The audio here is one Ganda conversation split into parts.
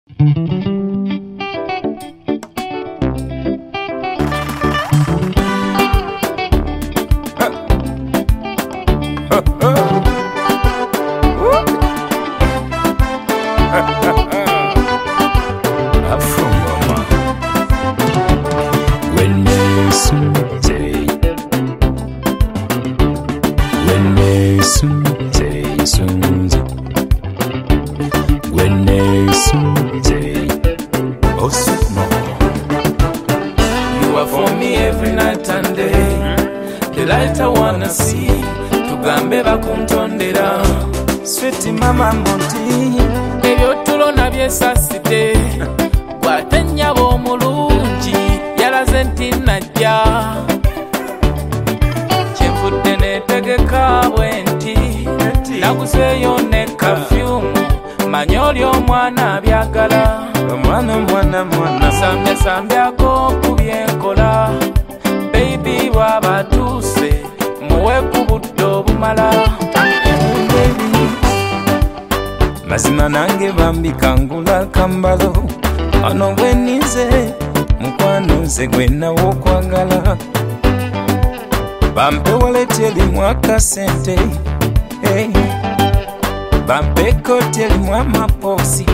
You are for me every night and day. The light I wanna see. Tugambe bakuntondera. Sweet mama Monty. Ebyo tulona byesasite. Gwate nnyabo omulungi. Yalaze nti najja. Kyenvudde neetegeka bwenti. Naguseeyo ne perfume. Manya oli omwana abyagala. Mwana Sambyako ku byenkola. Baby bw'aba atuuse muwe ku budde obumala. mazima nange bambikangula kambalo ano bwe nnize mukwano nze gwe nawo okwagala bampe waleti erimu akasente bampe ekoti erimu amapoosi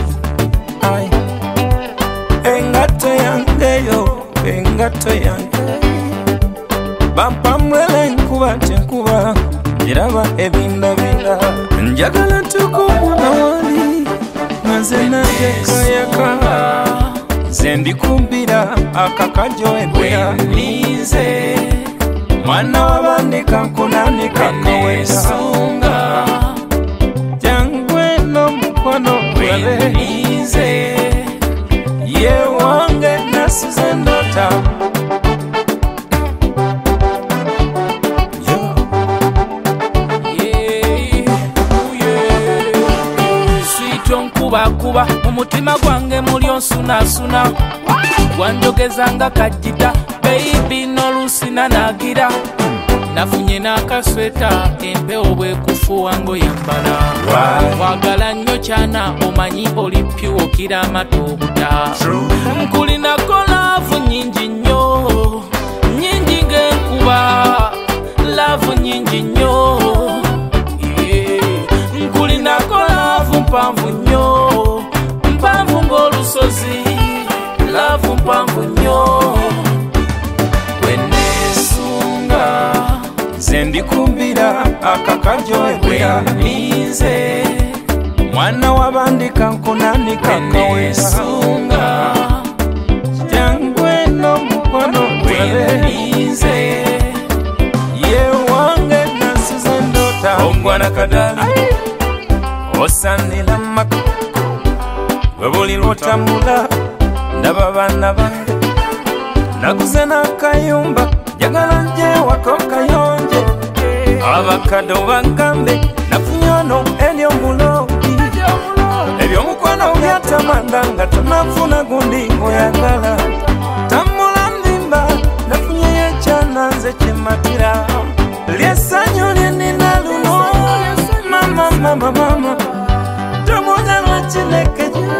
engato yangeyo engato yange bampa mwele nkuba tenkuba njiraba ebindabinda njagala ntukumuna wali nze nagekayaka nze ndikumbira akakajo ebya Nize mwana wabandika nkunanika nesunga jangwe n'omukwano gwabe Nize ye wange nasize ndota kuba mumutima gwange muli onsunasuna gwanjogezanga kajjita baby n'olusina nagira nafunye n'akasweta empewo bwekufuwa ngoyambala wagala nnyo kyana omanyi oli pyuwokira amatobuta nkulinako laavu nyingi nnyo nyingi ng'enkuba laavu nyingi nnyo nkulinako laavu mpanvu nnyo mpanvu ng'olusozi laavu mpanvu nnyo wenesunga nze ndikumbira akakajo ebya Nize mwana wabandika nkunanika wenesunga jangwe n'omukwano gwabe Nize ye wange nasize ndota ongwana kadali osanira maka bwe buli lwotambula ndaba baana bange naguze n'akayumba njagala nje wako kayonje abakadde bagambe nafunye ono eri omuloodi ebyomukwano byatamanda nga tonafuna gundi ngoyagala tambula ndimba nafunyeyo ekyana nze kyematira lyessanyu lyenina luno mama tomuja lwakinekeja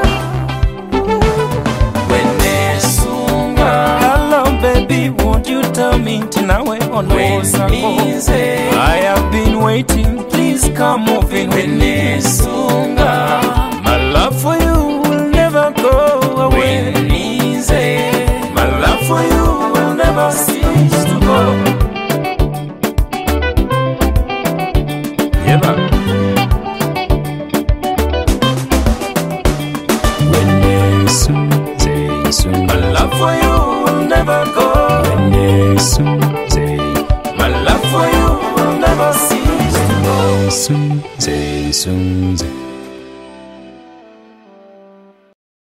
wenesunga hello baby won't you tell me nti nawe onoosango I have been waiting please come moving with me wenesunga my love for you will never go away my love for you will never cease to go my love for you will never go my love for you will never cease to go